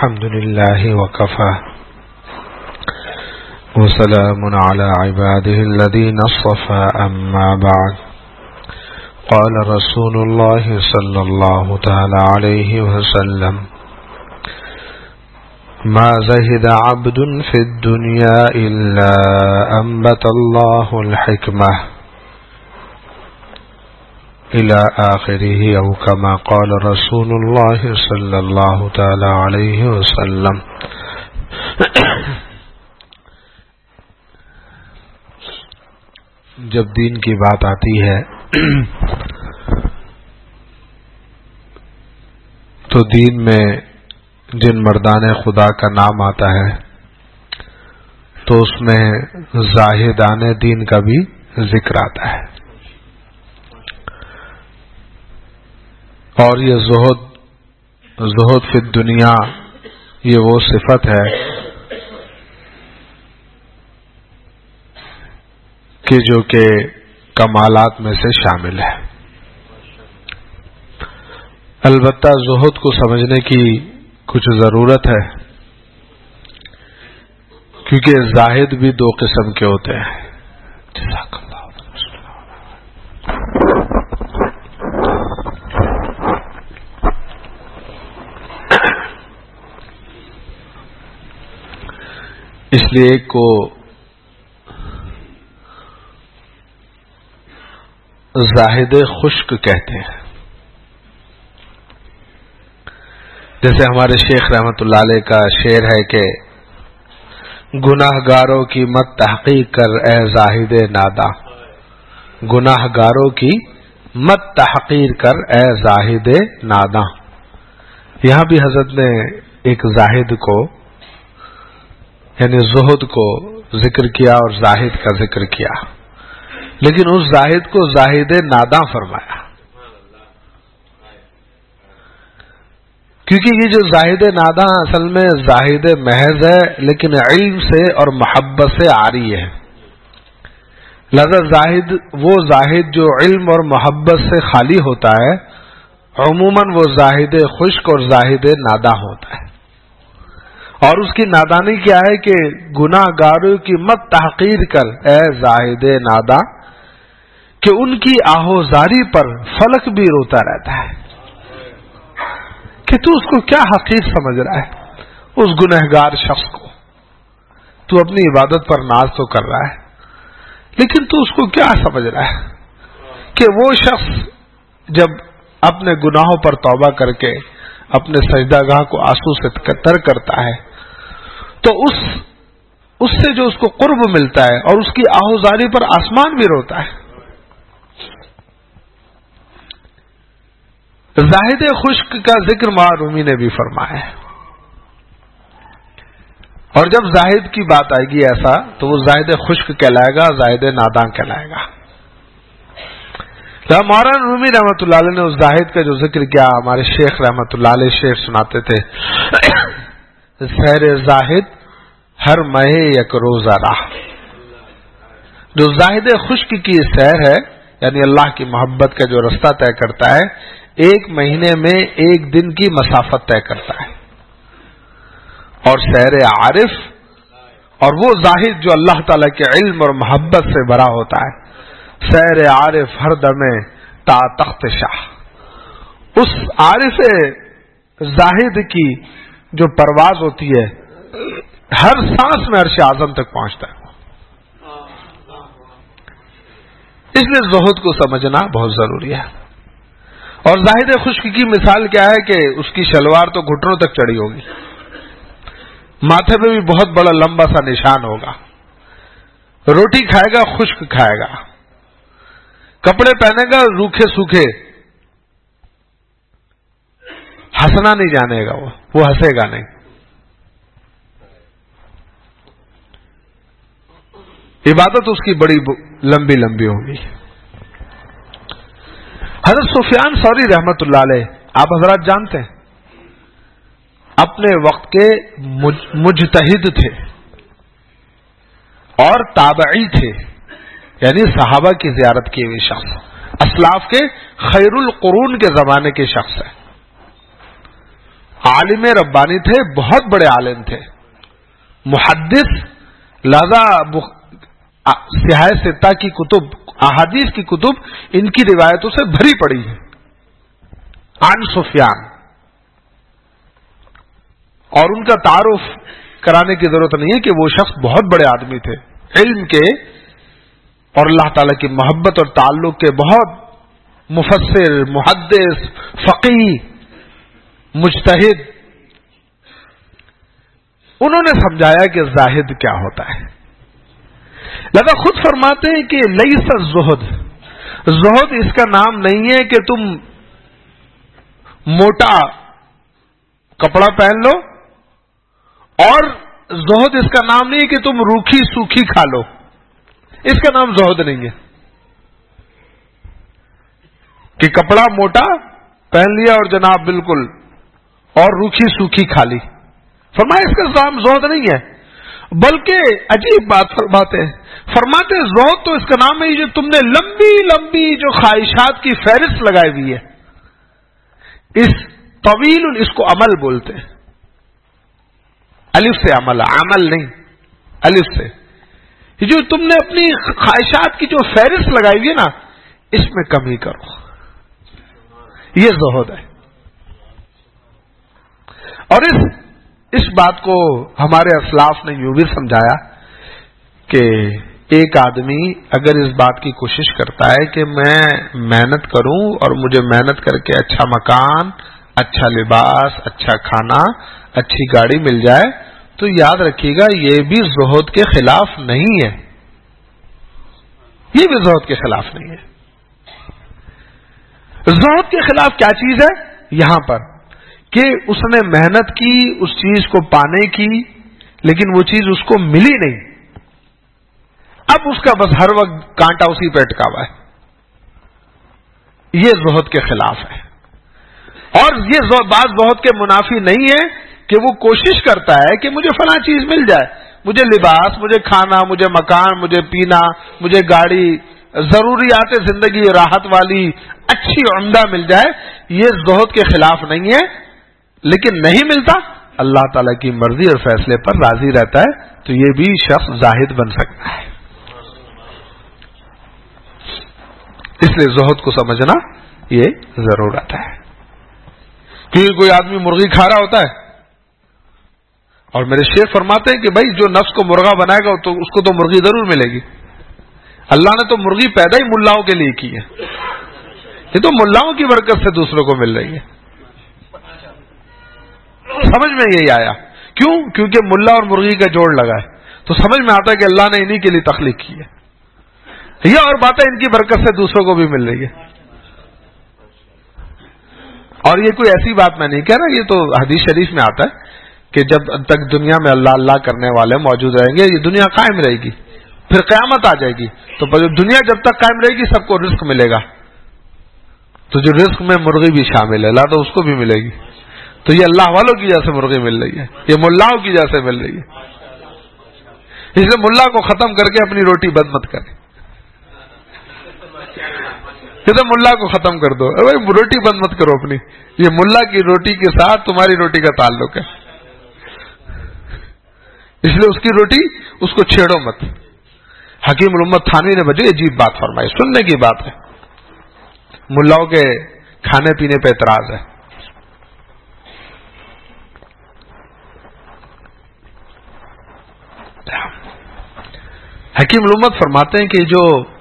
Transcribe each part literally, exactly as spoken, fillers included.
الحمد لله وكفى وسلام على عباده الذين اصطفى أما بعد قال رسول الله صلى الله تعالى عليه وسلم ما زهد عبد في الدنيا إلا أنبت الله الحكمة إلى آخره أو كما قال رسول الله صلى الله تعالى عليه وسلم. جب دین کی بات آتی ہے تو دین میں جن مردان خدا کا نام آتا ہے تو اس میں زاہدان دین کا بھی ذکر آتا ہے. اور یہ زہد زہد فی الدنیا یہ وہ صفت ہے کہ جو کہ کمالات میں سے شامل ہے. البتہ زہد کو سمجھنے کی کچھ ضرورت ہے کیونکہ زاہد بھی دو قسم کے ہوتے ہیں. اس لیے ایک کو زاہد خشک کہتے ہیں. جیسے ہمارے شیخ رحمت اللہ علیہ کا شعر ہے کہ گناہ گاروں کی مت تحقیق کر اے زاہد نادا، گناہ گاروں کی مت تحقیر کر اے زاہد نادا. یہاں بھی حضرت نے ایک زاہد کو یعنی زہد کو ذکر کیا اور زاہد کا ذکر کیا، لیکن اس زاہد کو زاہد ناداں فرمایا کیونکہ یہ جو زاہد ناداں اصل میں زاہد محض ہے لیکن علم سے اور محبت سے عاری ہے. لہذا زاہد وہ زاہد جو علم اور محبت سے خالی ہوتا ہے عموماً وہ زاہد خشک اور زاہد ناداں ہوتا ہے. اور اس کی نادانی کیا ہے کہ گناہ گاروں کی مت تحقیر کر اے زاہد ناداں کہ ان کی آہوزاری پر فلک بھی روتا رہتا ہے کہ تو اس کو کیا حقیر سمجھ رہا ہے. اس گنہگار شخص کو تو اپنی عبادت پر ناز تو کر رہا ہے لیکن تو اس کو کیا سمجھ رہا ہے کہ وہ شخص جب اپنے گناہوں پر توبہ کر کے اپنے سجدہ گاہ کو آنسو سے تر کرتا ہے تو اس اس سے جو اس کو قرب ملتا ہے اور اس کی آہوزاری پر آسمان بھی روتا ہے. زاہد خشک کا ذکر معرومی نے بھی فرمایا ہے. اور جب زاہد کی بات آئے گی ایسا تو وہ زاہد خشک کہلائے گا، زاہد ناداں کہلائے گا. مولانا رومی رحمۃ اللہ علیہ نے اس زاہد کا جو ذکر کیا ہمارے شیخ رحمۃ اللہ علیہ شعر سناتے تھے سیر زاہد ہر مہ یک روزہ راہ. جو زاہد خشک کی سیر ہے یعنی اللہ کی محبت کا جو رستہ طے کرتا ہے ایک مہینے میں ایک دن کی مسافت طے کرتا ہے. اور سیر عارف اور وہ زاہد جو اللہ تعالی کے علم اور محبت سے بھرا ہوتا ہے سیر عارف ہر دمے تا تخت شاہ. اس عارف زاہد کی جو پرواز ہوتی ہے ہر سانس میں عرش اعظم تک پہنچتا ہے. اس لیے زہد کو سمجھنا بہت ضروری ہے. اور زاہد خشک کی مثال کیا ہے کہ اس کی شلوار تو گھٹنوں تک چڑھی ہوگی، ماتھے پہ بھی بہت بڑا لمبا سا نشان ہوگا، روٹی کھائے گا خشک کھائے گا، کپڑے پہنے گا روکھے سوکھے، ہنسنا نہیں جانے گا، وہ وہ ہنسے گا نہیں. عبادت اس کی بڑی لمبی لمبی ہوگی. حضرت سفیان ثوری رحمت اللہ علیہ آپ حضرات جانتے ہیں اپنے وقت کے مجتہد تھے اور تابعی تھے، یعنی صحابہ کی زیارت کیے ہوئے شخص، اسلاف کے خیر القرون کے زمانے کے شخص ہیں. عالم ربانی تھے، بہت بڑے عالم تھے، محدث، لہذا سیاہ ستہ کی کتب، احادیث کی کتب ان کی روایتوں سے بھری پڑی ہے. عن سفیان، اور ان کا تعارف کرانے کی ضرورت نہیں ہے کہ وہ شخص بہت بڑے آدمی تھے، علم کے اور اللہ تعالی کی محبت اور تعلق کے بہت مفسر، محدث، فقیہ، مجتہد. انہوں نے سمجھایا کہ زاہد کیا ہوتا ہے. لہذا خود فرماتے ہیں کہ لیس الزہد، زہد اس کا نام نہیں ہے کہ تم موٹا کپڑا پہن لو، اور زہد اس کا نام نہیں ہے کہ تم روکھی سوکھی کھا لو، اس کا نام زہد نہیں ہے کہ کپڑا موٹا پہن لیا اور جناب بالکل اور روکھی سوکھی کھا لی. فرمایا اس کا نام زہد نہیں ہے، بلکہ عجیب بات فرماتے ہیں، فرماتے زہد تو اس کا نام ہے جو تم نے لمبی لمبی جو خواہشات کی فہرست لگائی ہوئی ہے، اس طویل اس کو عمل بولتے ہیں. الف سے عمل، عمل نہیں، الف سے. جو تم نے اپنی خواہشات کی جو فہرست لگائی ہوئی ہے نا، اس میں کمی کرو، یہ زہد ہے. اور اس اس بات کو ہمارے اسلاف نے یوں بھی سمجھایا کہ ایک آدمی اگر اس بات کی کوشش کرتا ہے کہ میں محنت کروں اور مجھے محنت کر کے اچھا مکان، اچھا لباس، اچھا کھانا، اچھی گاڑی مل جائے، تو یاد رکھیے گا یہ بھی زہد کے خلاف نہیں ہے، یہ بھی زہد کے خلاف نہیں ہے. زہد کے خلاف کیا چیز ہے یہاں پر کہ اس نے محنت کی اس چیز کو پانے کی، لیکن وہ چیز اس کو ملی نہیں، اب اس کا بس ہر وقت کانٹا اسی پہ اٹکا ہوا ہے، یہ زہد کے خلاف ہے. اور یہ بات زہد کے منافی نہیں ہے کہ وہ کوشش کرتا ہے کہ مجھے فلاں چیز مل جائے، مجھے لباس، مجھے کھانا، مجھے مکان، مجھے پینا، مجھے گاڑی، ضروریات زندگی راحت والی اچھی عمدہ مل جائے، یہ زہد کے خلاف نہیں ہے. لیکن نہیں ملتا، اللہ تعالی کی مرضی اور فیصلے پر راضی رہتا ہے، تو یہ بھی شخص زاہد بن سکتا ہے. اس لیے زہد کو سمجھنا یہ ضرورت ہے. کیونکہ کوئی آدمی مرغی کھا رہا ہوتا ہے اور میرے شیخ فرماتے ہیں کہ بھائی جو نفس کو مرغا بنائے گا تو اس کو تو مرغی ضرور ملے گی. اللہ نے تو مرغی پیدا ہی ملاؤں کے لیے کی ہے، یہ تو ملاؤں کی برکت سے دوسروں کو مل رہی ہے. سمجھ میں یہی آیا کیوں؟ کیونکہ ملا اور مرغی کا جوڑ لگا ہے تو سمجھ میں آتا ہے کہ اللہ نے انہی کے لیے تخلیق کی ہے. یہ اور باتیں ان کی برکت سے دوسروں کو بھی مل رہی ہے. اور یہ کوئی ایسی بات میں نہیں کہہ رہا، یہ تو حدیث شریف میں آتا ہے کہ جب تک دنیا میں اللہ اللہ کرنے والے موجود رہیں گے یہ دنیا قائم رہے گی، پھر قیامت آ جائے گی تو دنیا جب تک قائم رہے گی سب کو رزق ملے گا. تو جو رزق میں مرغی بھی شامل ہے، اللہ تو اس کو بھی ملے گی. تو یہ اللہ والوں کی جیسے مرغی مل رہی ہے، یہ ملاؤں کی جیسے مل رہی ہے. اس لیے ملا کو ختم کر کے اپنی روٹی بند مت کریں، یہ تو ملا کو ختم کر دو، بھائی روٹی بند مت کرو اپنی، یہ ملا کی روٹی کے ساتھ تمہاری روٹی کا تعلق ہے، اس لیے اس کی روٹی اس کو چھیڑو مت. حکیم الامت تھانوی نے بڑی عجیب بات فرمائی، سننے کی بات ہے. ملاؤں کے کھانے پینے پہ اعتراض ہے. حکیم الامت فرماتے ہیں کہ جو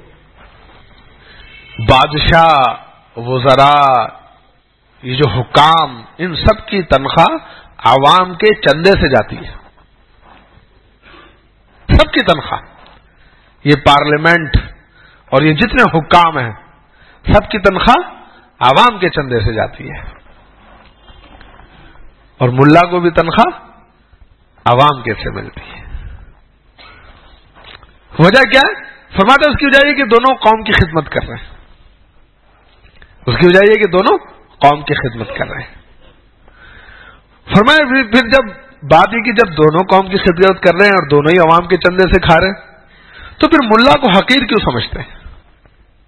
بادشاہ، وزراء، یہ جو حکام، ان سب کی تنخواہ عوام کے چندے سے جاتی ہے. سب کی تنخواہ، یہ پارلیمنٹ اور یہ جتنے حکام ہیں سب کی تنخواہ عوام کے چندے سے جاتی ہے. اور ملا کو بھی تنخواہ عوام کے سے ملتی ہے. وجہ کیا ہے؟ فرماتا ہے اس کی وجہ یہ کہ دونوں قوم کی خدمت کر رہے ہیں. اس کی وجہ یہ کہ دونوں قوم کی خدمت کر رہے ہیں. فرمایا پھر جب بات یہ کہ جب دونوں قوم کی خدمت کر رہے ہیں اور دونوں ہی عوام کے چندے سے کھا رہے ہیں تو پھر ملا کو حقیر کیوں سمجھتے ہیں؟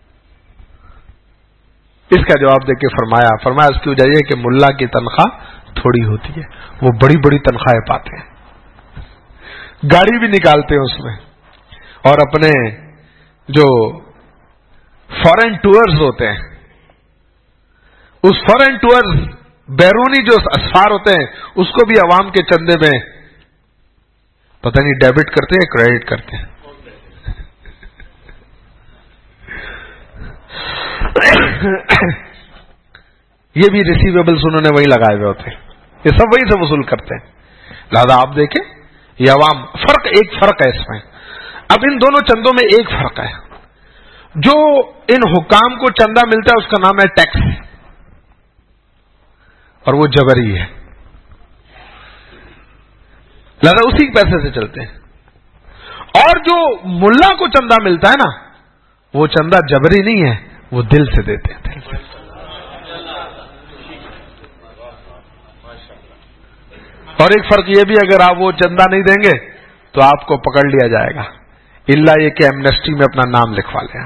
اس کا جواب دے کے فرمایا فرمایا اس کی وجہ یہ کہ ملا کی تنخواہ تھوڑی ہوتی ہے، وہ بڑی بڑی تنخواہیں پاتے ہیں، گاڑی بھی نکالتے ہیں اس میں، اور اپنے جو فورن ٹورز ہوتے ہیں، اس فورن ٹورز بیرونی جو اسفار ہوتے ہیں اس کو بھی عوام کے چندے میں پتہ نہیں ڈیبٹ کرتے ہیں کریڈٹ کرتے ہیں. یہ بھی ریسیویبلز انہوں نے وہی لگائے ہوئے ہوتے ہیں، یہ سب وہی سے وصول کرتے ہیں. لہذا آپ دیکھیں یہ عوام، فرق ایک فرق ہے اس میں. اب ان دونوں چندوں میں ایک فرق ہے، جو ان حکام کو چندہ ملتا ہے اس کا نام ہے ٹیکس، اور وہ جبری ہے، لہذا اسی پیسے سے چلتے ہیں. اور جو ملا کو چندہ ملتا ہے نا، وہ چندہ جبری نہیں ہے، وہ دل سے دیتے ہیں، دل سے. اور ایک فرق یہ بھی، اگر آپ وہ چندہ نہیں دیں گے تو آپ کو پکڑ لیا جائے گا، الا یہ کہ ایمنسٹی میں اپنا نام لکھوا لیں،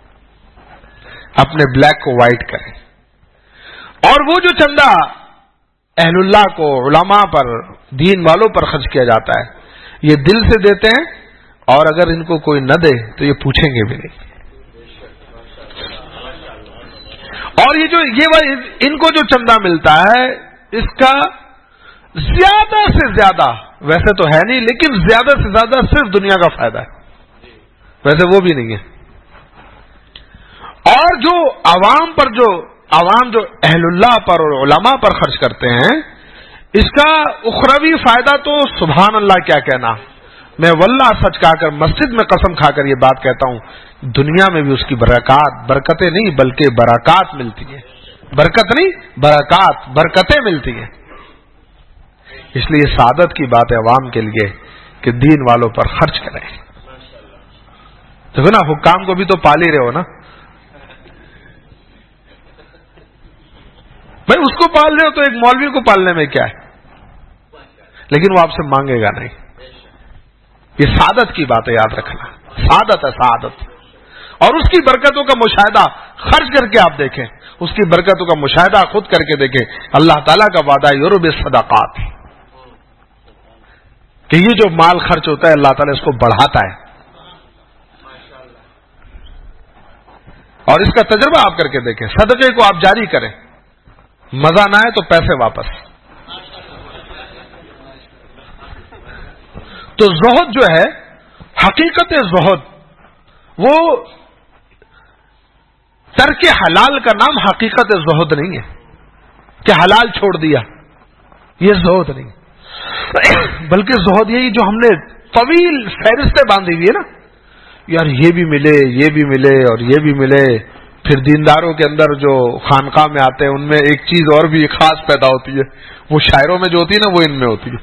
اپنے بلیک کو وائٹ کریں. اور وہ جو چندہ اہل اللہ کو، علماء پر، دین والوں پر خرچ کیا جاتا ہے، یہ دل سے دیتے ہیں، اور اگر ان کو کوئی نہ دے تو یہ پوچھیں گے بھی نہیں. اور یہ جو یہ ان کو جو چندہ ملتا ہے، اس کا زیادہ سے زیادہ، ویسے تو ہے نہیں لیکن زیادہ سے زیادہ صرف دنیا کا فائدہ ہے، ویسے وہ بھی نہیں ہے. اور جو عوام پر، جو عوام جو اہل اللہ پر اور علماء پر خرچ کرتے ہیں، اس کا اخروی فائدہ تو سبحان اللہ کیا کہنا. میں واللہ سچ کہا کر، مسجد میں قسم کھا کر یہ بات کہتا ہوں، دنیا میں بھی اس کی برکات، برکتیں نہیں بلکہ برکات ملتی ہیں. برکت نہیں، برکات، برکتیں ملتی ہیں. اس لیے سعادت کی بات ہے عوام کے لیے کہ دین والوں پر خرچ کریں. دیکھو نا، حکام کو بھی تو پال ہی رہے ہو نا بھائی، اس کو پال رہے ہو تو ایک مولوی کو پالنے میں کیا ہے، لیکن وہ آپ سے مانگے گا نہیں. یہ سعادت کی بات ہے، یاد رکھنا، سعادت ہے، سعادت. اور اس کی برکتوں کا مشاہدہ خرچ کر کے آپ دیکھیں، اس کی برکتوں کا مشاہدہ خود کر کے دیکھیں. اللہ تعالیٰ کا وعدہ یرب الصدقات، کہ یہ جو مال خرچ ہوتا ہے اللہ تعالیٰ اس کو بڑھاتا ہے. اور اس کا تجربہ آپ کر کے دیکھیں، صدقے کو آپ جاری کریں، مزہ نہ آئے تو پیسے واپس. تو زہد جو ہے، حقیقت زہد، وہ ترک حلال کا نام حقیقت زہد نہیں ہے کہ حلال چھوڑ دیا، یہ زہد نہیں، بلکہ زہد یہی جو ہم نے طویل فہرستیں باندھی ہوئی ہے نا، یار یہ بھی ملے، یہ بھی ملے اور یہ بھی ملے. پھر دینداروں کے اندر جو خانقاہ میں آتے ہیں ان میں ایک چیز اور بھی خاص پیدا ہوتی ہے، وہ شاعروں میں جو ہوتی ہے نا وہ ان میں ہوتی ہے،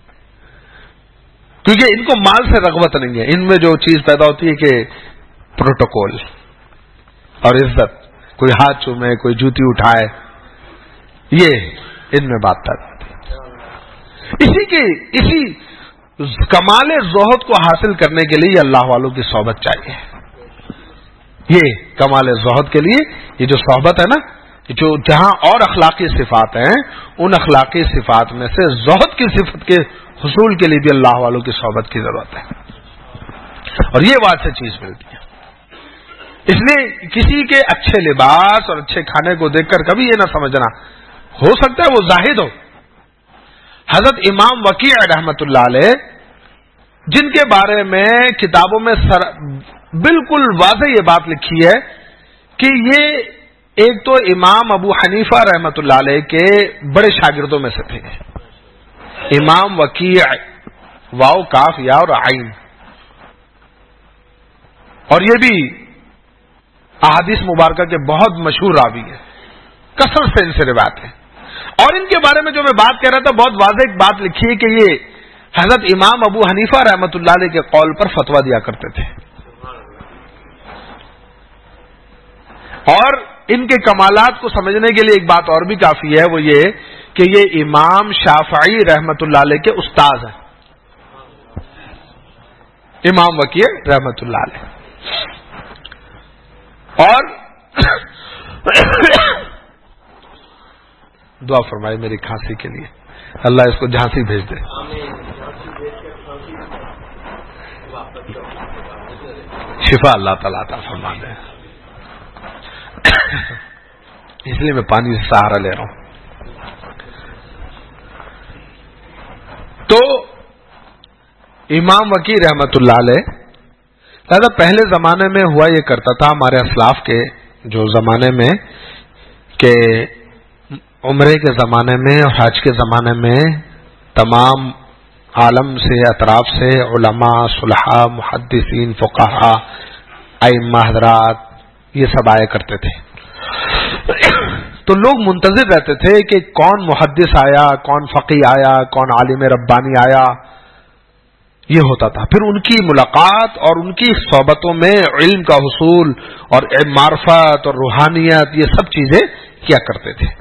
کیونکہ ان کو مال سے رغبت نہیں ہے. ان میں جو چیز پیدا ہوتی ہے کہ پروٹوکول اور عزت، کوئی ہاتھ چومے، کوئی جوتی اٹھائے، یہ ان میں بات پیدا ہوتی ہے. اسی کے اسی کمال زہد کو حاصل کرنے کے لیے اللہ والوں کی صحبت چاہیے. یہ کمال زہد کے لیے یہ جو صحبت ہے نا، جو جہاں اور اخلاقی صفات ہیں، ان اخلاقی صفات میں سے زہد کی صفت کے حصول کے لیے بھی اللہ والوں کی صحبت کی ضرورت ہے، اور یہ بات سے چیز ملتی ہے. اس لیے کسی کے اچھے لباس اور اچھے کھانے کو دیکھ کر کبھی یہ نہ سمجھنا، ہو سکتا ہے وہ زاہد ہو. حضرت امام وکیع رحمت اللہ علیہ، جن کے بارے میں کتابوں میں سر بالکل واضح یہ بات لکھی ہے کہ یہ ایک تو امام ابو حنیفہ رحمت اللہ علیہ کے بڑے شاگردوں میں سے تھے. امام وکیع، واو کاف یا اور عین، اور یہ بھی احادیث مبارکہ کے بہت مشہور راوی ہیں، کثرت سے ان سے روایت ہے. اور ان کے بارے میں جو میں بات کہہ رہا تھا، بہت واضح ایک بات لکھی ہے کہ یہ حضرت امام ابو حنیفہ رحمت اللہ علیہ کے قول پر فتویٰ دیا کرتے تھے. اور ان کے کمالات کو سمجھنے کے لیے ایک بات اور بھی کافی ہے، وہ یہ کہ یہ امام شافعی رحمت اللہ علیہ کے استاد ہیں، امام وکیع رحمت اللہ علیہ. اور دعا فرمائے میری کھانسی کے لیے. اللہ اس کو جھانسی بھیج دے. شفا اللہ تعالیٰ عطا فرما دے. اس لیے میں پانی سے سہارا لے رہا ہوں. تو امام وکی رحمت اللہ علیہ لہذا پہلے زمانے میں ہوا یہ کرتا تھا ہمارے اسلاف کے جو زمانے میں کہ عمرے کے زمانے میں اور حج کے زمانے میں تمام عالم سے اطراف سے علماء صلحاء محدثین فقہاء ائمہ حضرات یہ سب آیا کرتے تھے. تو لوگ منتظر رہتے تھے کہ کون محدث آیا, کون فقیہ آیا, کون عالم ربانی آیا. یہ ہوتا تھا. پھر ان کی ملاقات اور ان کی صحبتوں میں علم کا حصول اور معرفت اور روحانیت یہ سب چیزیں کیا کرتے تھے.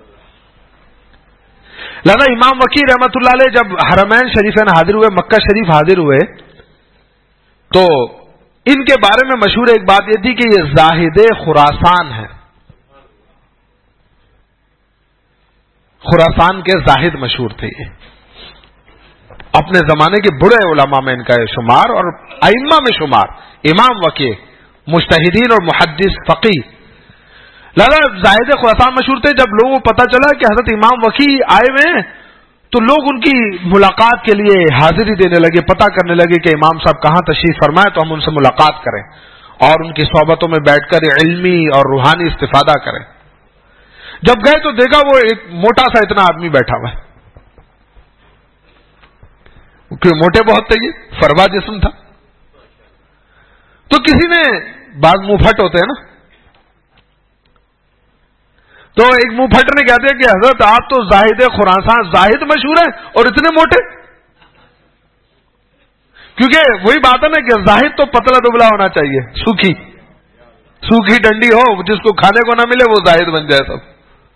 لہذا امام وکی رحمت اللہ علیہ جب حرمین شریفین حاضر ہوئے, مکہ شریف حاضر ہوئے, تو ان کے بارے میں مشہور ایک بات یہ تھی کہ یہ زاہد خراسان ہے. خراسان کے زاہد مشہور تھے. یہ اپنے زمانے کے بڑے علماء میں ان کا شمار اور ائمہ میں شمار. امام وکی مجتہدین اور محدث فقیہ. لہذا زاہد خراسان مشہور تھے. جب لوگوں کو پتا چلا کہ حضرت امام وکی آئے ہوئے ہیں تو لوگ ان کی ملاقات کے لیے حاضری دینے لگے, پتہ کرنے لگے کہ امام صاحب کہاں تشریف فرمائے تو ہم ان سے ملاقات کریں اور ان کی صحبتوں میں بیٹھ کر علمی اور روحانی استفادہ کریں. جب گئے تو دیکھا وہ ایک موٹا سا اتنا آدمی بیٹھا ہوا ہے, کیونکہ موٹے بہت تھے, یہ فروا جسم تھا. تو کسی نے بعض منہ پھٹ ہوتے ہیں نا, تو ایک منہ پھٹ نے کہتے ہیں کہ حضرت آپ تو زاہد خراسان زاہد مشہور ہیں اور اتنے موٹے. کیونکہ وہی بات ہے نا کہ زاہد تو پتلا دبلا ہونا چاہیے, سوکھی سوکھی ڈنڈی ہو, جس کو کھانے کو نہ ملے وہ زاہد بن جائے سب.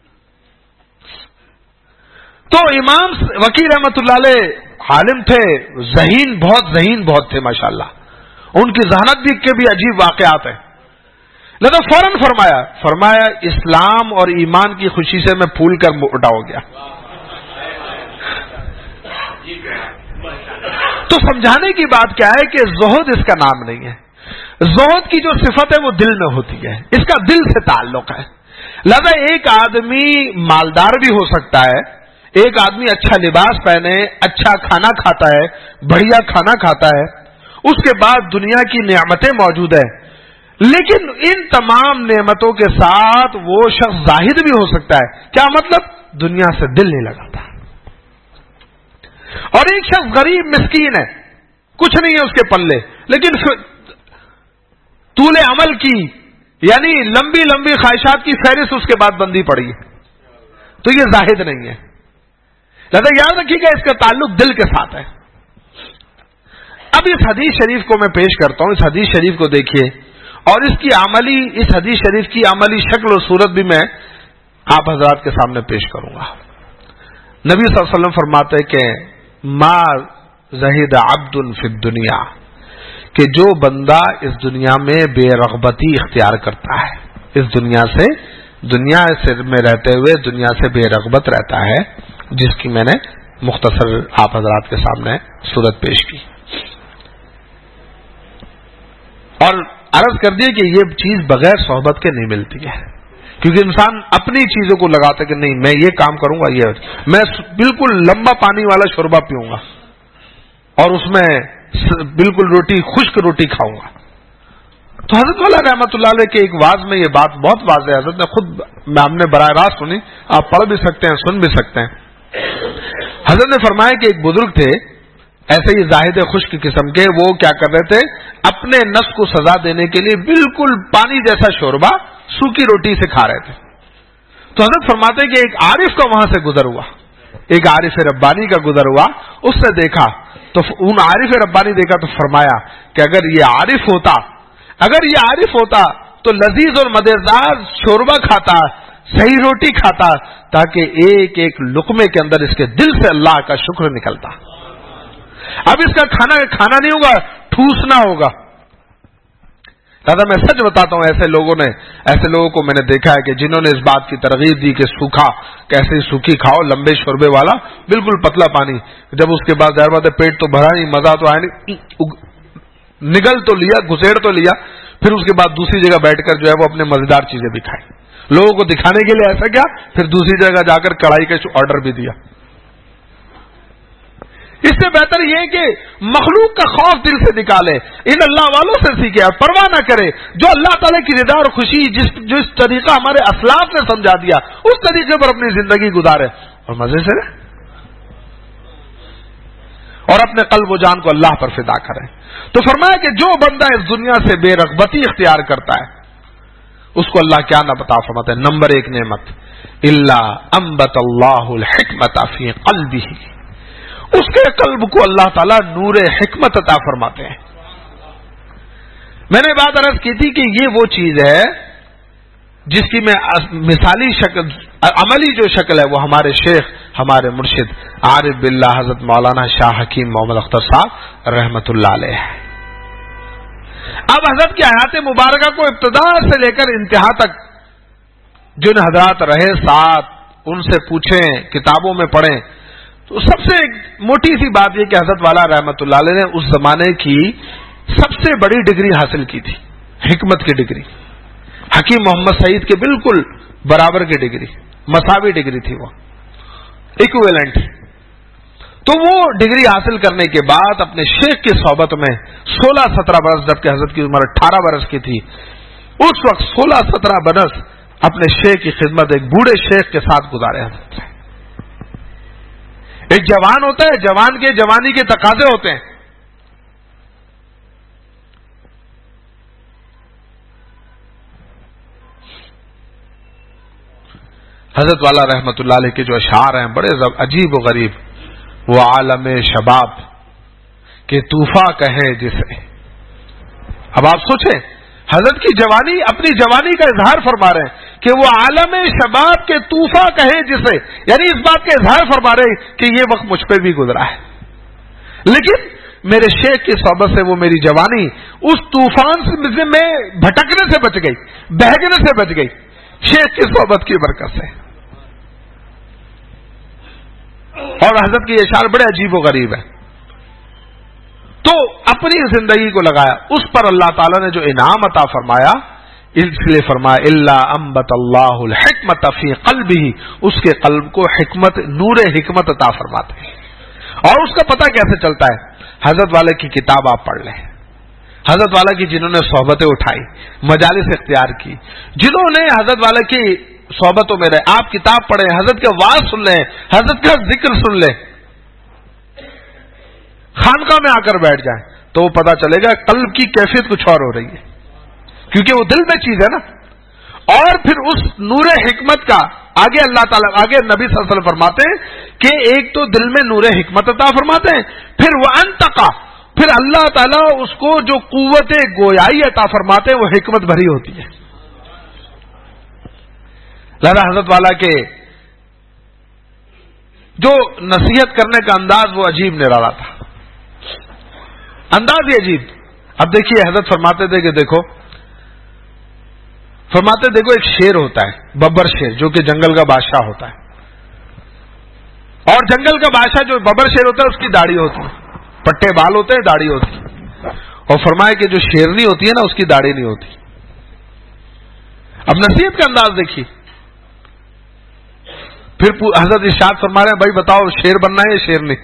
تو امام وکی رحمت اللہ علیہ عالم تھے, ذہین بہت ذہین بہت تھے ماشاءاللہ. ان کی ذہانت بھی کے بھی عجیب واقعات ہیں. لہذا فوراً فرمایا فرمایا اسلام اور ایمان کی خوشی سے میں پھول کر اٹھا ہو گیا. تو سمجھانے کی بات کیا ہے کہ زہد اس کا نام نہیں ہے. زہد کی جو صفت ہے وہ دل میں ہوتی ہے, اس کا دل سے تعلق ہے. لہذا ایک آدمی مالدار بھی ہو سکتا ہے, ایک آدمی اچھا لباس پہنے, اچھا کھانا کھاتا ہے, بڑھیا کھانا کھاتا ہے, اس کے بعد دنیا کی نعمتیں موجود ہیں, لیکن ان تمام نعمتوں کے ساتھ وہ شخص زاہد بھی ہو سکتا ہے. کیا مطلب؟ دنیا سے دل نہیں لگاتا. اور ایک شخص غریب مسکین ہے, کچھ نہیں ہے اس کے پلے, لیکن طول عمل کی یعنی لمبی لمبی خواہشات کی فہرست اس کے بعد بندی پڑی ہے, تو یہ زاہد نہیں ہے. لہذا یاد رکھیے گا اس کا تعلق دل کے ساتھ ہے. اب اس حدیث شریف کو میں پیش کرتا ہوں. اس حدیث شریف کو دیکھیے اور اس کی عملی اس حدیث شریف کی عملی شکل و صورت بھی میں آپ حضرات کے سامنے پیش کروں گا. نبی صلی اللہ علیہ وسلم فرماتے ہیں کہ ما زہد عبد فی الدنیا, کہ جو بندہ اس دنیا میں بے رغبتی اختیار کرتا ہے, اس دنیا سے دنیا سے میں رہتے ہوئے دنیا سے بے رغبت رہتا ہے, جس کی میں نے مختصر آپ حضرات کے سامنے صورت پیش کی. اور عرض کر دیے کہ یہ چیز بغیر صحبت کے نہیں ملتی ہے, کیونکہ انسان اپنی چیزوں کو لگاتا ہے کہ نہیں میں یہ کام کروں گا, یہ میں بالکل لمبا پانی والا شوربہ پیوں گا اور اس میں بالکل روٹی خشک روٹی کھاؤں گا. تو حضرت والا رحمت اللہ علیہ کے ایک واز میں یہ بات بہت واضح ہے. حضرت نے خود ہم نے براہ راست سنی, آپ پڑھ بھی سکتے ہیں سن بھی سکتے ہیں. حضرت نے فرمایا کہ ایک بزرگ تھے ایسے ہی زاہد خشک قسم کے, وہ کیا کر رہے تھے, اپنے نفس کو سزا دینے کے لیے بالکل پانی جیسا شوربہ سوکھی روٹی سے کھا رہے تھے. تو حضرت فرماتے ہیں کہ ایک عارف کا وہاں سے گزر ہوا, ایک عارف ربانی کا گزر ہوا, اس نے دیکھا تو ان عارف ربانی دیکھا تو فرمایا کہ اگر یہ عارف ہوتا اگر یہ عارف ہوتا تو لذیذ اور مزیدار شوربہ کھاتا, صحیح روٹی کھاتا, تاکہ ایک ایک لقمے کے اندر اس کے دل سے اللہ کا شکر نکلتا. اب اس کا کھانا کھانا نہیں ہوگا, ٹھوسنا ہوگا. दादा मैं सच बताता हूं, ऐसे लोगों ने ऐसे लोगों को मैंने देखा है कि जिन्होंने इस बात की तरगीब दी कि सूखा कैसे सूखी खाओ, लंबे शोरबे वाला बिल्कुल पतला पानी, जब उसके बाद जाहिर बात है पेट तो भरा नहीं, मजा तो आया नहीं, निगल तो लिया, घुसेड़ तो लिया, फिर उसके बाद दूसरी जगह बैठकर जो है वो अपने मजेदार चीजें भी खाई, लोगों को दिखाने के लिए ऐसा क्या, फिर दूसरी जगह जाकर कढ़ाई का ऑर्डर भी दिया। इससे बेहतर यह है कि मखलूक का खौफ दिल से निकाले, इन अल्लाह वालों से सीखे और परवाह न करे, जो अल्लाह ताला की रिदा और खुशी जिस जिस तरीका हमारे असलाफ ने समझा दिया उस तरीके पर अपनी जिंदगी गुजारे और मजे से रहे और अपने कल्ब व जान को अल्लाह पर फिदा करे। तो फरमाया कि जो बंदा इस दुनिया से बेरगबती इख्तियार करता है उसको अल्लाह क्या न बता फरमाते हैं। नंबर एक नेमत, इल्ला अंबत अल्लाहुल हिकमत फी क़ल्बिही, उसके कल्ब को अल्लाह ताला नूर हिकमत अता फरमाते हैं। मैंने बात अर्ज की थी कि ये वो चीज है जिसकी मैं मिसाली शक्ल, अमली जो शक्ल है वो हमारे शेख, हमारे मुर्शिद आरिफ बिल्लाह हजरत मौलाना शाह हकीम मोहम्मद अख्तर साहब रहमतुल्लाह अलैह है। अब हजरत की हयात मुबारका को इब्तिदा से लेकर इंतहा तक जिन हजरात रहे साथ, उनसे पूछें, किताबों में पढ़ें, तो सबसे मोटी सी बात यह कि हजरत वाला रहमतुल्लाह अलैह ने उस जमाने की सबसे बड़ी डिग्री हासिल की थी, हिकमत की डिग्री, हकीम मोहम्मद सईद के बिल्कुल बराबर की डिग्री, मसावी डिग्री थी, वो इक्विवेलेंट। तो वो डिग्री हासिल करने के बाद अपने शेख की सोहबत में सोलह सत्रह बरस, जबकि हजरत की उम्र अठारह बरस की थी, उस वक्त सोलह सत्रह बरस अपने शेख की खिदमत एक बूढ़े शेख के साथ गुजारे हजरत। एक जवान होता है, जवान के जवानी के तकाजे होते हैं, हजरत वाला रहमतुल्लाह अलैह के जो अशार हैं बड़े अजीब व गरीब, वो आलम शबाब के तूफा कहे जिसे। अब आप सोचें, हजरत की जवानी, अपनी जवानी का इजहार फरमा रहे हैं कि वो आलम शबाब के तूफा कहे जिसे, यानी इस बात का इजहार फरमा रहे कि ये वक्त मुझ पर भी गुजरा है, लेकिन मेरे शेख की सोहबत से वो मेरी जवानी उस तूफान से में भटकने से बच गई, बहकने से बच गई, शेख की सोहबत की बरकत से। और हजरत की इशार बड़े अजीब व गरीब है। तो अपनी जिंदगी को लगाया उस पर, अल्लाह ताला ने जो इनाम अता फरमाया, इसलिए फरमाया इल्ला अंबत अल्लाहुल हिकमत फी क़ल्बिही, उसके कल्ब को हिकमत, नूर हिकमत अता फरमाते हैं। और उसका पता कैसे चलता है, हजरत वाले की किताब आप पढ़ लें, हजरत वाला की जिन्होंने सोहबतें उठाई, मजालिस इख्तियार की, जिन्होंने हजरत वाले की सोहबतों में रहे, आप किताब पढ़ें, हजरत का वाज सुन लें, हजरत का जिक्र सुन लें, खानका में आकर बैठ जाए, तो वो पता चलेगा कल्ब की कैफियत कुछ और हो रही है, क्योंकि वो दिल में चीज है ना। और फिर उस नूर हिकमत का आगे अल्लाह ताला, आगे नबी सल्लल्लाहु अलैहि वसल्लम फरमाते हैं कि एक तो दिल में नूर हिकमत अता फरमाते हैं, फिर वह अंतका, फिर अल्लाह ताला उसको जो कुव्वत गोयाई अता फरमाते हैं वो हिकमत भरी होती है। लिहाजा हजरत वाला के जो नसीहत करने का अंदाज वो अजीब निराला था, अंदाज ही अजीब। अब देखिए हजरत फरमाते थे कि देखो, फरमाते देखो एक शेर होता है, बब्बर शेर, जो कि जंगल का बादशाह होता है, और जंगल का बादशाह जो बब्बर शेर होता है उसकी दाढ़ी होती है, पट्टे बाल होते हैं, दाढ़ी होती है। और फरमाया कि जो शेरनी होती है ना उसकी दाढ़ी नहीं होती। अब नसीहत का अंदाज देखिए। फिर हजरत इरशाद फरमा रहे हैं, भाई बताओ शेर बनना है या शेरनी?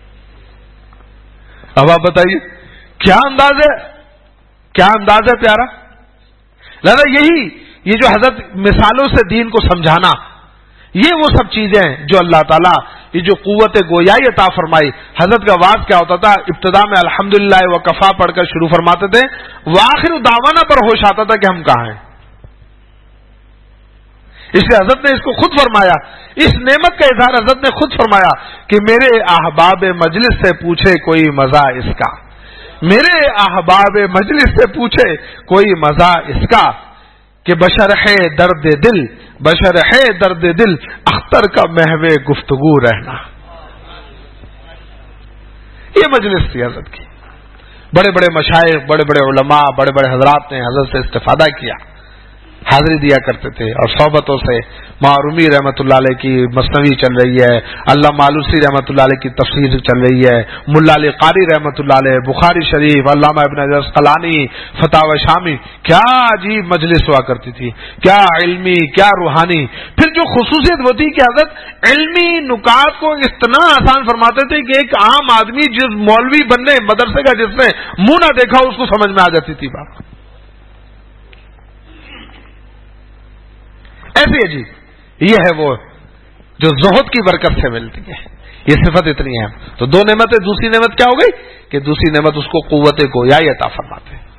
अब आप बताइए क्या अंदाज है, क्या अंदाज है प्यारा। लिहाजा यही ये जो हजरत मिसालों से दीन को समझाना, ये वो सब चीजें हैं जो अल्लाह ताला, ये जो कुव्वत गोयाई अता फरमाई। हजरत का आवाज क्या होता था, इब्तिदा में अल्हम्दुलिल्लाह व कफा पढ़कर शुरू फरमाते थे, व आखिर दावाना पर होश आता था कि हम कहां हैं। इसलिए हजरत ने इसको खुद फरमाया, इस नेमत का इजहार हजरत ने खुद फरमाया कि मेरे अहबाब मजलिस से पूछे कोई मजा इसका, मेरे अहबाब मजलिस से पूछे कोई मजा इसका, कि बशर है दर्द दिल, बशर है दर्द दिल, अख्तर का महवे गुफ्तगू रहना। ये मजलिस थी हजरत की। بڑے بڑے مشائخ، بڑے بڑے علماء، بڑے بڑے حضرات نے حضرت سے استفادہ کیا، حاضری دیا کرتے تھے، اور صحبتوں سے معرومی رحمۃ اللہ علیہ کی مثنوی چل رہی ہے، علامہ مالوسی رحمۃ اللہ علیہ کی تفسیر چل رہی ہے، ملا علی قاری رحمۃ اللہ علیہ، بخاری شریف، علامہ ابن حجر عسقلانی، فتاوی شامی، کیا عجیب مجلس ہوا کرتی تھی، کیا علمی، کیا روحانی۔ پھر جو خصوصیت وہ تھی کہ حضرت علمی نکات کو اتنا آسان فرماتے تھے کہ ایک عام آدمی جس مولوی بننے مدرسے کا جس نے منہ نہ دیکھا اس کو سمجھ میں آ جاتی تھی بات۔ ایسی ہے جی، یہ ہے وہ جو زہد کی برکت سے ملتی ہے، یہ صفت اتنی ہے۔ تو دو نعمتیں، دوسری نعمت کیا ہو گئی کہ دوسری نعمت اس کو قوت گویائی عطا فرماتے ہیں،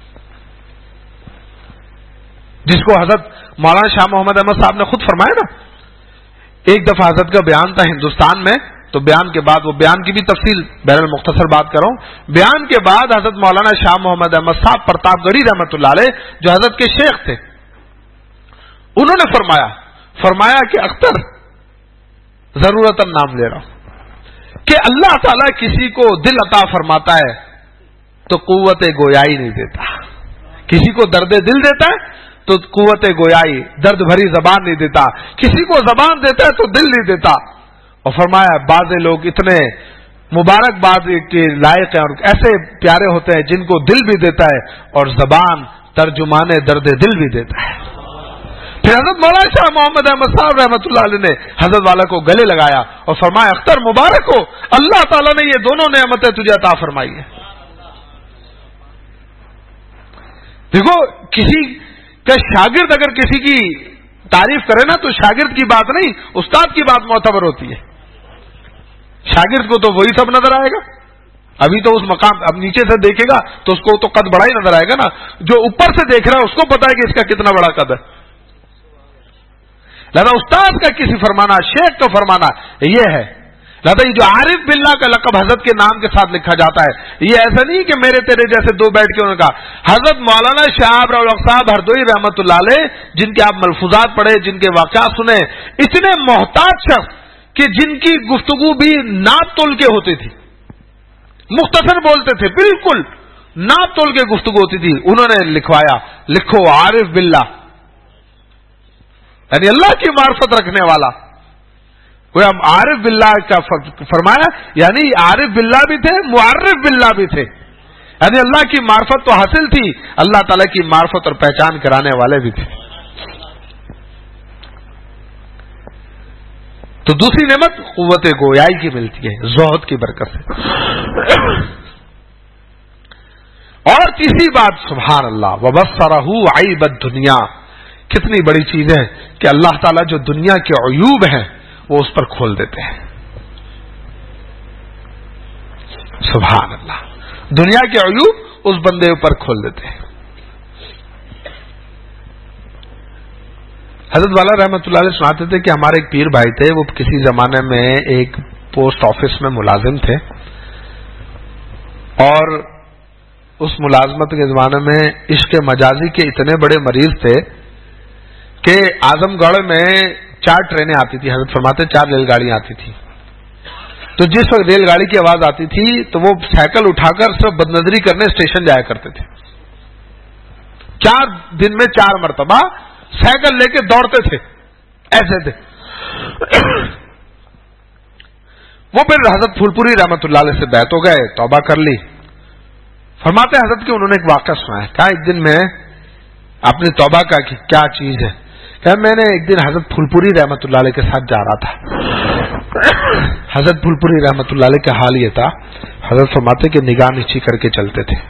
جس کو حضرت مولانا شاہ محمد احمد صاحب نے خود فرمایا نا۔ ایک دفعہ حضرت کا بیان تھا ہندوستان میں، تو بیان کے بعد، وہ بیان کی بھی تفصیل بہرحال مختصر بات کروں، بیان کے بعد حضرت مولانا شاہ محمد احمد صاحب پرتاپ گڑھی رحمۃ اللہ علیہ جو حضرت کے شیخ تھے، انہوں نے فرمایا فرمایا کہ اختر ضرورت نام لے رہا ہوں کہ اللہ تعالیٰ کسی کو دل عطا فرماتا ہے تو قوت گویائی نہیں دیتا، کسی کو درد دل دیتا ہے تو قوت گویائی، درد بھری زبان نہیں دیتا، کسی کو زبان دیتا ہے تو دل نہیں دیتا۔ اور فرمایا بعض لوگ اتنے مبارک باد کے لائق ہیں اور ایسے پیارے ہوتے ہیں جن کو دل بھی دیتا ہے اور زبان ترجمان درد دل بھی دیتا ہے۔ پھر حضرت مولانا شاہ محمد احمد صاحب رحمۃ اللہ علیہ نے حضرت والا کو گلے لگایا اور فرمایا اختر مبارک ہو، اللہ تعالیٰ نے یہ دونوں نعمتیں تجھے عطا فرمائی ہیں۔ دیکھو کسی کا شاگرد اگر کسی کی تعریف کرے نا تو شاگرد کی بات نہیں، استاد کی بات معتبر ہوتی ہے۔ شاگرد کو تو وہی سب نظر آئے گا، ابھی تو اس مقام، اب نیچے سے دیکھے گا تو اس کو تو قد بڑا ہی نظر آئے گا نا، جو اوپر سے دیکھ رہا ہے اس کو پتا ہے کہ اس کا کتنا بڑا قد ہے۔ لہذا استاد کا کسی فرمانا، شیخ کا فرمانا یہ ہے۔ لہذا یہ جو عارف باللہ کا لقب حضرت کے نام کے ساتھ لکھا جاتا ہے، یہ ایسا نہیں کہ میرے تیرے جیسے دو بیٹھ کے انہوں نے کہا۔ حضرت مولانا شہاب الحق صاحب ہردوئی رحمۃ اللہ علیہ، جن کے آپ ملفوظات پڑھے، جن کے واقعات سنے، اتنے محتاط شخص کہ جن کی گفتگو بھی ناپ تول کے ہوتی تھی، مختصر بولتے تھے، بالکل ناپ تول کے گفتگو ہوتی تھی، انہوں نے لکھوایا، لکھو عارف باللہ، یعنی اللہ کی معرفت رکھنے والا۔ کوئی ہم عارف باللہ کا فرمایا، یعنی عارف باللہ بھی تھے، معرف باللہ بھی تھے، یعنی اللہ کی معرفت تو حاصل تھی، اللہ تعالی کی معرفت اور پہچان کرانے والے بھی تھے۔ تو دوسری نعمت قوت گویائی کی ملتی ہے زہد کی برکت سے۔ اور تیسری بات، سبحان اللہ، وبصرہ عیب الدنیا، کتنی بڑی چیز ہے کہ اللہ تعالیٰ جو دنیا کے عیوب ہیں وہ اس پر کھول دیتے ہیں۔ سبحان اللہ، دنیا کے عیوب اس بندے پر کھول دیتے ہیں۔ حضرت والا رحمۃ اللہ علیہ سناتے تھے کہ ہمارے ایک پیر بھائی تھے، وہ کسی زمانے میں ایک پوسٹ آفس میں ملازم تھے، اور اس ملازمت کے زمانے میں عشق مجازی کے اتنے بڑے مریض تھے کہ اعظم گڑھ میں چار ٹرینیں آتی تھی، حضرت فرماتے چار ریل گاڑیاں آتی تھی، تو جس وقت ریل گاڑی کی آواز آتی تھی تو وہ سائیکل اٹھا کر صرف بدنظری کرنے اسٹیشن جایا کرتے تھے، چار دن میں چار مرتبہ سائیکل لے کے دوڑتے تھے، ایسے تھے۔ وہ پھر حضرت پھول پوری رحمت اللہ علیہ سے بیعت ہو گئے، توبہ کر لی۔ فرماتے حضرت کہ انہوں نے ایک واقعہ سنا ہے، کہا ایک دن میں اپنی توبہ کا کہ کیا چیز ہے، کہ میں نے ایک دن حضرت پھول پوری رحمت اللہ علیہ کے ساتھ جا رہا تھا۔ حضرت پھول پوری رحمت اللہ علیہ کا حال یہ تھا، حضرت فرماتے کہ نگاہ نیچی کر کے چلتے تھے،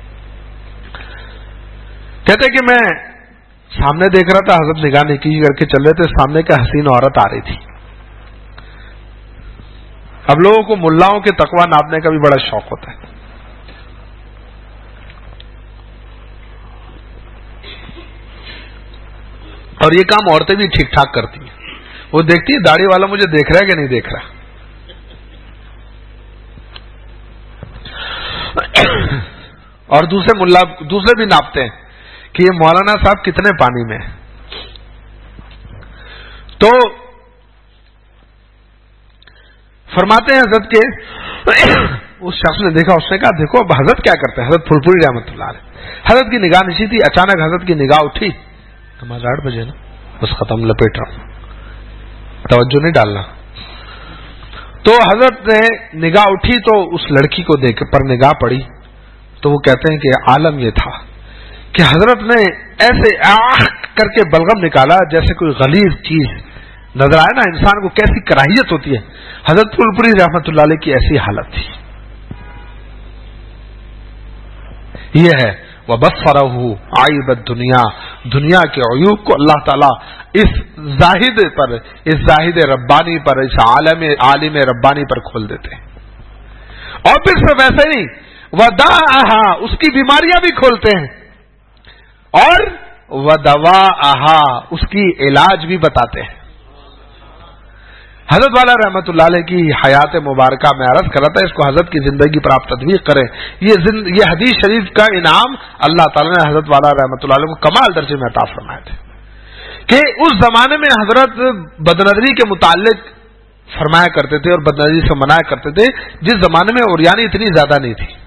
کہتے کہ میں سامنے دیکھ رہا تھا، حضرت نگاہ نیچی کر کے چل رہے تھے، سامنے کا حسین عورت آ رہی تھی۔ اب لوگوں کو ملاؤں کے تقویٰ ناپنے کا بھی بڑا شوق ہوتا ہے، اور یہ کام عورتیں بھی ٹھیک ٹھاک کرتی ہیں، وہ دیکھتی ہے داڑھی والا مجھے دیکھ رہا ہے کہ نہیں دیکھ رہا، اور دوسرے ملا دوسرے بھی ناپتے ہیں کہ یہ مولانا صاحب کتنے پانی میں ہیں۔ تو فرماتے ہیں حضرت کے उस शख्स ने देखा, उसने कहा देखो अब हजरत क्या करते हैं। हजरत फुलपुरी रहमतुल्लाह अलैह, हजरत की निगाह नीची थी, अचानक हजरत की निगाह उठी, नमाज आठ बजे ना, बस खत्म, लपेट रहा हूं, तवज्जो नहीं डालना। तो हजरत ने निगाह उठी तो उस लड़की को देख पर निगाह पड़ी, तो वो कहते हैं कि आलम ये था कि हजरत ने ऐसे आह करके बलगम निकाला जैसे कोई गलीज चीज नजर आए ना, इंसान को कैसी कराहियत होती है। हजरत फुलपुरी रहमतुल्लाह अलैह की ऐसी हालत थी। ये है वबस्सरहु आइबद दुनिया, दुनिया के अयूब को अल्लाह ताला इस जाहिद पर, इस जाहिद रब्बानी पर, इस आलम आलिम रब्बानी पर खोल देते हैं। और फिर सिर्फ वैसे नहीं, वदाअहा, उसकी बीमारियां भी खोलते हैं, और वदवाअहा, उसकी इलाज भी बताते हैं। हजरत वाला रहमतुल्लाह अलैह की हयात मुबारका में अर्ज कर रहा था, इसको हजरत की जिंदगी पर आप तदवीक करें। ये ये हदीस शरीफ का इनाम अल्लाह ताला ने हजरत वाला रहमतुल्लाह अलैह को कमाल दर्जे में अता फरमाए थे कि उस जमाने में हजरत बदनजरी के मुताल्लिक फरमाया करते थे और बदनजरी से मनाया करते थे, जिस जमाने में उरियानी इतनी ज्यादा नहीं थी,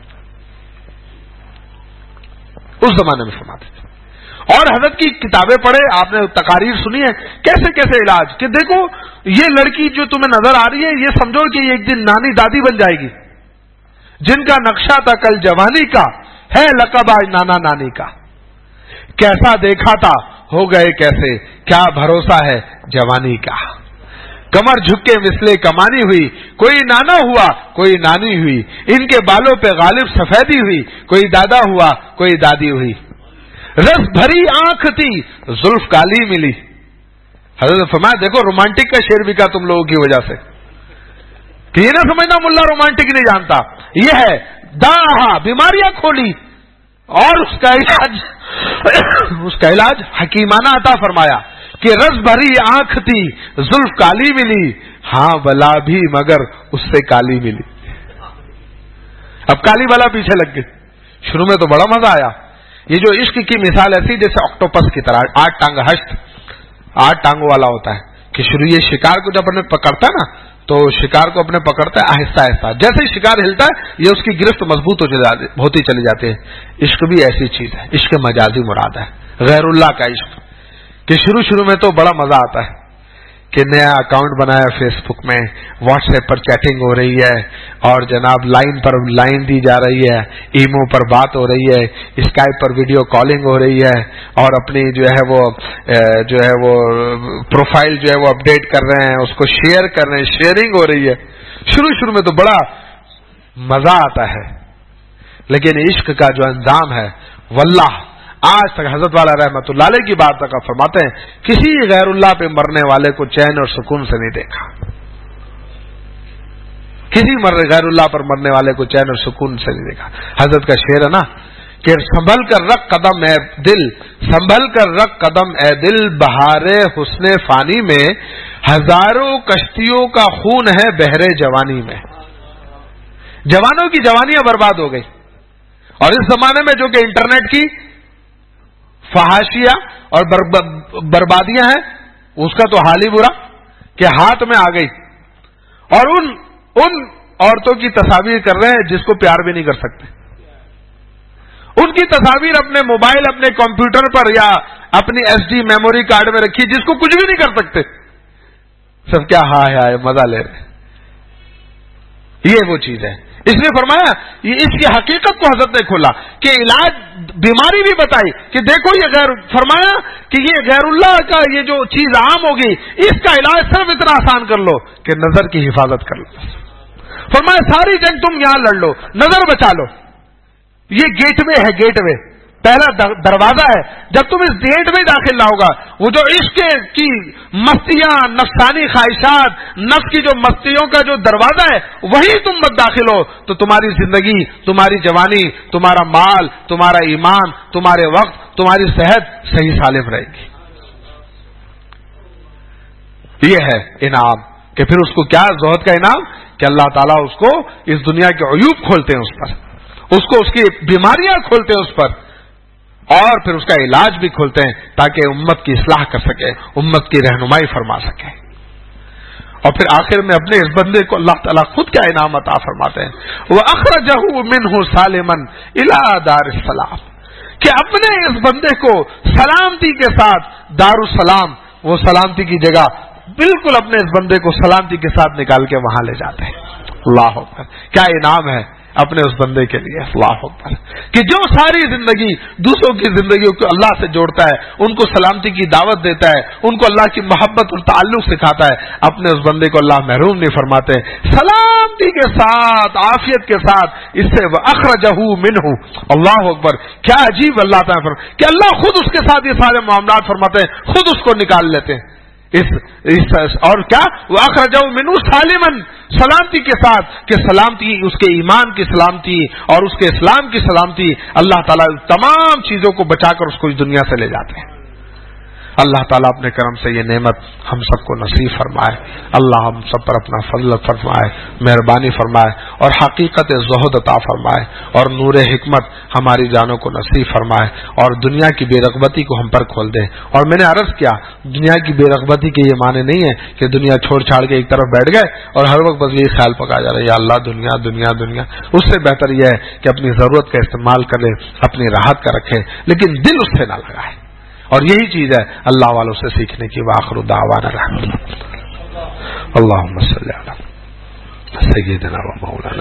उस जमाने में फरमाते थे। और हजरत की किताबें पढ़े, आपने तकारीर सुनी है कैसे कैसे इलाज, कि देखो ये लड़की जो तुम्हें नजर आ रही है, ये समझो कि ये एक दिन नानी दादी बन जाएगी, जिनका नक्शा था कल जवानी का, है लकब आज नाना नानी का, कैसा देखा था हो गए कैसे, क्या भरोसा है जवानी का, कमर झुक के मिसले कमानी हुई, कोई नाना हुआ कोई नानी हुई, इनके बालों पे गालिब सफेदी हुई, कोई दादा हुआ कोई दादी हुई, रस भरी आंख थी जुल्फ काली मिली। हजरत फरमाया देखो रोमांटिक का शेर बिका तुम लोगों की वजह से, कि ये ना समझना मुल्ला रोमांटिक नहीं जानता, ये है दाहा, बीमारियां खोली और उसका इलाज उसका इलाज हकीमाना अता फरमाया कि रस भरी आंख थी जुल्फ काली मिली, हां बला भी मगर उससे काली मिली। अब काली वाला पीछे लग गई। शुरू में तो बड़ा मजा आया, ये जो इश्क की मिसाल ऐसी जैसे ऑक्टोपस की तरह, आठ टांग हस्त, आठ टांगों वाला होता है, कि शुरू ये शिकार को जब अपने पकड़ता है ना, तो शिकार को अपने पकड़ता है आहिस्ता आहिस्ता, जैसे ही शिकार हिलता है ये उसकी गिरफ्त मजबूत होती चली जाती है। इश्क भी ऐसी चीज है, इश्क मजाजी मुराद है, गैरुल्लाह का इश्क, कि शुरू शुरू में तो बड़ा मजा आता है कि नया अकाउंट बनाया फेसबुक में, व्हाट्सएप पर चैटिंग हो रही है, और जनाब लाइन पर लाइन दी जा रही है, ईमो पर बात हो रही है, स्काइप पर वीडियो कॉलिंग हो रही है, और अपनी जो है वो जो है वो प्रोफाइल जो है वो अपडेट कर रहे हैं, उसको शेयर कर रहे हैं, शेयरिंग हो रही है। शुरू शुरू में तो बड़ा मजा आता है, लेकिन इश्क का जो अंजाम है वल्लाह आज तक हजरत वाला रहमतुल्लाह अलैह की बात तक फरमाते हैं, किसी गैरुल्लाह पे मरने वाले को चैन और सुकून से नहीं देखा, किसी गैरुल्लाह पर मरने वाले को चैन और सुकून से नहीं देखा। हजरत का शेर है ना कि संभल कर रख कदम ए दिल, संभल कर रख कदम ए दिल, बहारे हुस्ने फानी में हजारों कश्तियों का खून है बहरे जवानी में। जवानों की जवानियां बर्बाद हो गई, और इस जमाने में जो कि इंटरनेट की फहाशिया और बर्बादियां हैं, उसका तो हाल ही बुरा कि हाथ में आ गई, और उन उन औरतों की तस्वीर कर रहे हैं जिसको प्यार भी नहीं कर सकते, उनकी तस्वीर अपने मोबाइल, अपने कंप्यूटर पर या अपनी एसडी मेमोरी कार्ड में रखी, जिसको कुछ भी नहीं कर सकते, सब क्या हाय हाय मजा ले रहे। ये वो चीज है, इसलिए फरमाया ये इसकी हकीकत को हजरत ने खोला कि इलाज, बीमारी भी बताई कि देखो ये गैर, फरमाया कि ये गैरुल्लाह का ये जो चीज आम होगी, इसका इलाज सिर्फ इतना आसान कर लो कि नजर की हिफाजत कर लो। फरमाया सारी जंग तुम यहां लड़ लो, नजर बचा लो, ये गेटवे है, गेटवे पहला दरवाजा है। जब तुम इस गेट में दाखिल ना होगा, वो जो इश्क की मस्तियां, नफसानी ख्वाहिशात, नफ्स की जो मस्तियों का जो दरवाजा है, वही तुम मत दाखिल हो, तो तुम्हारी जिंदगी, तुम्हारी जवानी, तुम्हारा माल, तुम्हारा ईमान, तुम्हारे वक्त, तुम्हारी सेहत सही सालिम रहेगी। ये है इनाम कि फिर उसको क्या ज़ोहद का इनाम कि अल्लाह ताला उसको इस दुनिया के अयूब खोलते हैं उस पर, उसको उसकी बीमारियां खोलते हैं उस पर, और फिर उसका इलाज भी खोलते हैं ताकि उम्मत की इस्लाह कर सके, उम्मत की रहनुमाई फरमा सके। اور پھر آخر میں اپنے اس بندے کو اللہ تعالیٰ خود کیا انعام عطا فرماتے ہیں, وَأَخْرَجَهُ مِنْهُ سَالِمًا إِلَىٰ دَارِ السَّلَامِ, کہ اپنے اس بندے کو سلامتی کے ساتھ دار السلام, وہ سلامتی کی جگہ, بالکل اپنے اس بندے کو سلامتی کے ساتھ نکال کے وہاں لے جاتے ہیں. اللہ اکبر, کیا انعام ہے اپنے اس بندے کے لیے. اللہ اکبر, کہ جو ساری زندگی دوسروں کی زندگیوں کو اللہ سے جوڑتا ہے, ان کو سلامتی کی دعوت دیتا ہے, ان کو اللہ کی محبت اور تعلق سکھاتا ہے, اپنے اس بندے کو اللہ محروم نہیں فرماتے. سلامتی کے ساتھ, عافیت کے ساتھ, اس سے اخرجہ منہ. اللہ اکبر, کیا عجیب اللہ تعالیٰ فرماتے کہ اللہ خود اس کے ساتھ یہ سارے معاملات فرماتے ہیں, خود اس کو نکال لیتے ہیں. اس, اس اور کیا وَأَخْرَجَهُ مِنْهُ سَالِمًا, سلامتی کے ساتھ, کہ سلامتی اس کے ایمان کی سلامتی اور اس کے اسلام کی سلامتی, اللہ تعالیٰ تمام چیزوں کو بچا کر اس کو اس دنیا سے لے جاتے ہیں. اللہ تعالیٰ اپنے کرم سے یہ نعمت ہم سب کو نصیب فرمائے. اللہ ہم سب پر اپنا فضل فرمائے, مہربانی فرمائے, اور حقیقت زہد عطا فرمائے, اور نور حکمت ہماری جانوں کو نصیب فرمائے, اور دنیا کی بے رغبتی کو ہم پر کھول دے. اور میں نے عرض کیا, دنیا کی بے رغبتی کے یہ معنی نہیں ہے کہ دنیا چھوڑ چھاڑ کے ایک طرف بیٹھ گئے اور ہر وقت بس یہ خیال پکا جا رہا ہے یا اللہ دنیا دنیا دنیا. اس سے بہتر یہ ہے کہ اپنی ضرورت کا استعمال کرے, اپنی راحت کا رکھے, لیکن دل اس سے نہ لگائے. اور یہی چیز ہے اللہ والوں سے سیکھنے کی. وآخر دعوانا الحمدللہ. اللہم صلی علی سیدنا و مولانا.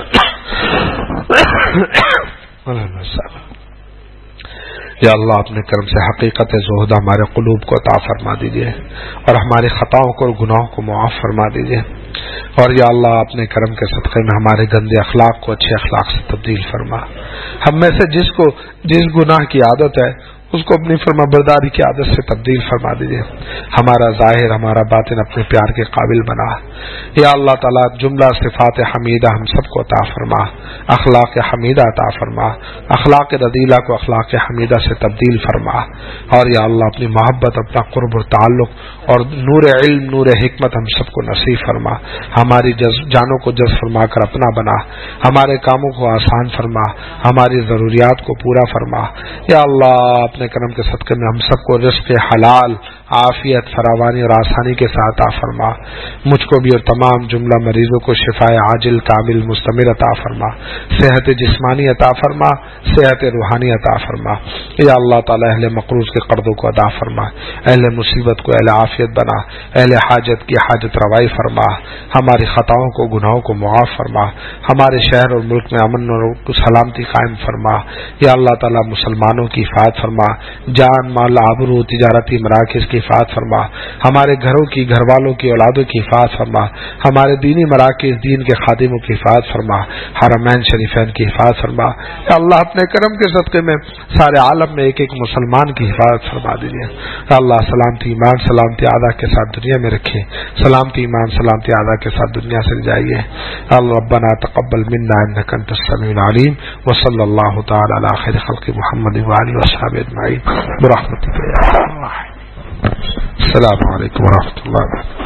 یا اللہ اپنے کرم سے حقیقت زہد ہمارے قلوب کو عطا فرما دیجئے, اور ہماری خطاؤں کو اور گناہوں کو معاف فرما دیجئے. اور یا اللہ اپنے کرم کے صدقے میں ہمارے گندے اخلاق کو اچھے اخلاق سے تبدیل فرما. ہم میں سے جس کو جس گناہ کی عادت ہے اس کو اپنی فرما برداری کی عادت سے تبدیل فرما دیجیے. ہمارا ظاہر ہمارا باطن اپنے پیار کے قابل بنا. یا اللہ تعالیٰ جملہ صفات حمیدہ ہم سب کو عطا فرما, اخلاق حمیدہ عطا فرما, اخلاق رذیلہ کو اخلاق حمیدہ سے تبدیل فرما. اور یا اللہ اپنی محبت, اپنا قرب و تعلق اور نور علم, نور حکمت ہم سب کو نصیب فرما. ہماری جانوں کو جذب فرما کر اپنا بنا, ہمارے کاموں کو آسان فرما, ہماری ضروریات کو پورا فرما. یا اللہ اپنے کرم کے صدقے میں ہم سب کو رزق حلال, عافیت, فراوانی اور آسانی کے ساتھ عطا فرما. مجھ کو بھی اور تمام جملہ مریضوں کو شفاء عاجل کامل مستمر عطا فرما, صحت جسمانی عطا فرما, صحت روحانی عطا فرما. یا اللہ تعالی اہل مقروض کے قرضوں کو ادا فرما, اہل مصیبت کو اہل عافیت بنا, اہل حاجت کی حاجت روائی فرما, ہماری خطاؤں کو گناہوں کو معاف فرما, ہمارے شہر اور ملک میں امن اور سلامتی قائم فرما. یا اللہ تعالی مسلمانوں کی حفاظت فرما, جان مال آبرو تجارتی مراکز کی حفاظت فرما, ہمارے گھروں کی, گھر والوں کی, اولادوں کی حفاظت فرما, ہمارے دینی مراکز, دین کے خادموں کی حفاظت فرما, حرمین شریفین کی حفاظت فرما. یا اللہ اپنے کرم کے صدقے میں سارے عالم میں ایک ایک مسلمان کی حفاظت فرما دیجیے. یا اللہ سلامتی ایمان سلامتی اعلیٰ کے ساتھ دنیا میں رکھے, سلامتی ایمان سلامتی اعلیٰ کے ساتھ دنیا سے جائیے. اللہ ربنا تقبل منا انک انت السمیع العلیم, وصلی اللہ تعالی علی خیر خلق محمد و آلہ وصحبہ اجمعین برحمتک یا ارحم الراحمین. السلام علیکم ورحمۃ اللہ وبرکاتہ.